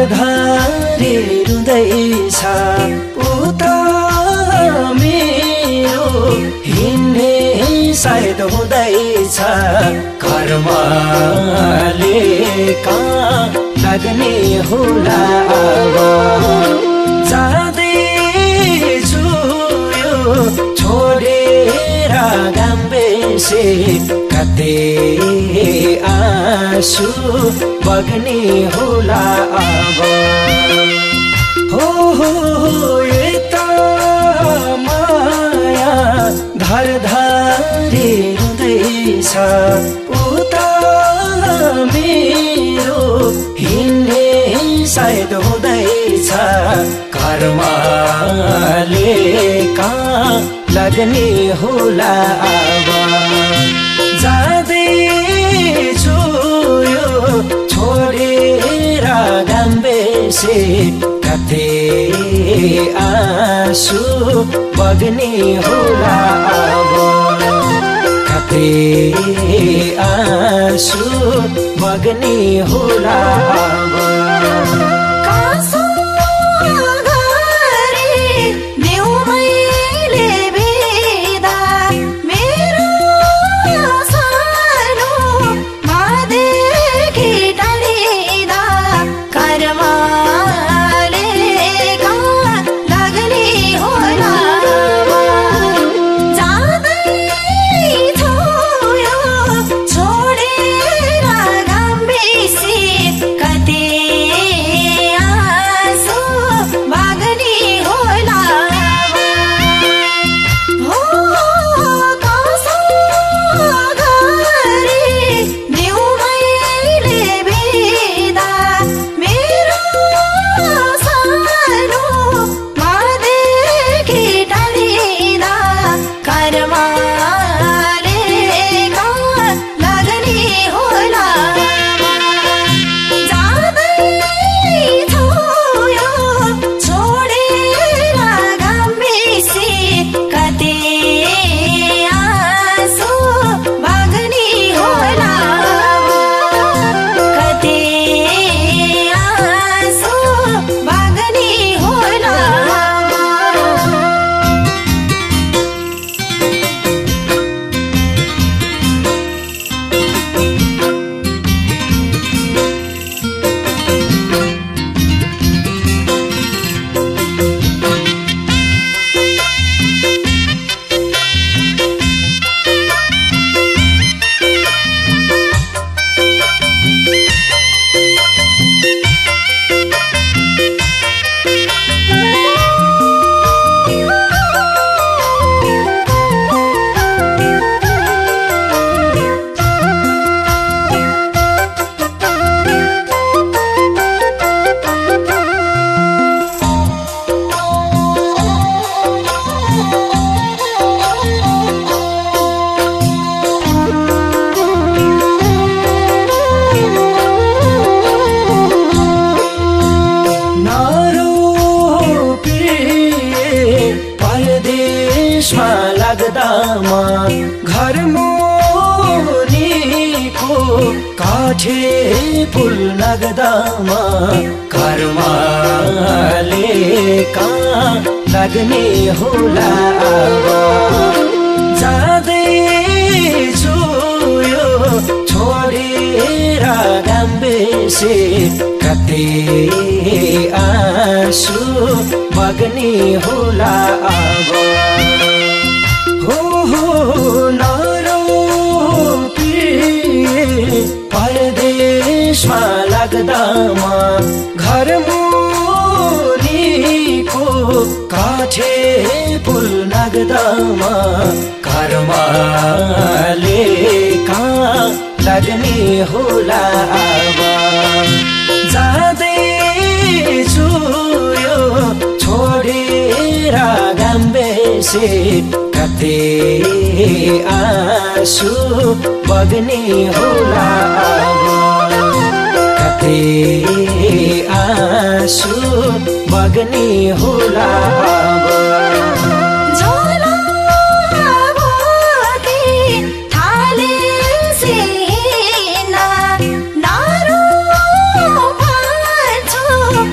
धारधारी रुँदैछ उता मेरो हिँड्ने सायद हुँदैछ कर्मले कहाँ लाग्ने होला अब जाँदैछु यो छोडेर गाम्बेसे कतै आँसु बग्ने होला अब हो यता माया धारधारी रुँदैछ उता मेरो हिँड्ने सायद हुँदैछ कर्मले कहाँ लाग्ने होला अब जाँदैछु यो छोडेर गाम्बेसे कतै आँसु बग्ने होला अब कतै आँसु बग्ने होला अब लाग्दामा घर मुनिको काठे पुल लाग्दामा कर्मले कहाँ लाग्ने होला अब जाँदैछु यो छोडेर गाम्बेसे कतै आँसु बग्ने होला अब परदेशमा लाग्दामा घर मुनिको काठे पुल लाग्दामा कर्मले कहाँ लाग्ने होला अब जाँदैछु यो छोडेर गाम्बेसे कतै आँसु बग्ने होला अब कतै आँसु बग्ने होला अब Naru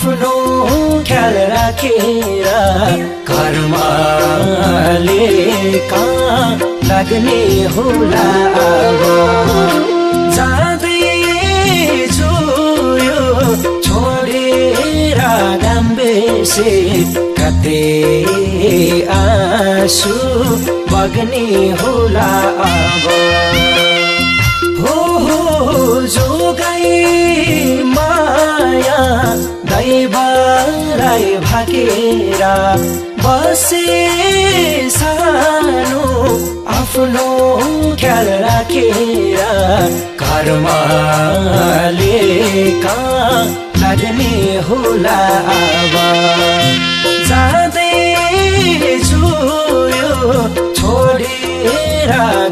आफ्नो ख्याल राखेर घरमा कहाँ लाग्ने होला अब जाँदैछु यो छोडेर गाम्बेसे कतै आँसु बग्ने होला अब हो जोगाई माया दैवलाई भाकेर बसे सानो आफ्नो ख्याल राखेर घरमा कहाँ लाग्ने होला अब जाँदैछु यो छोडी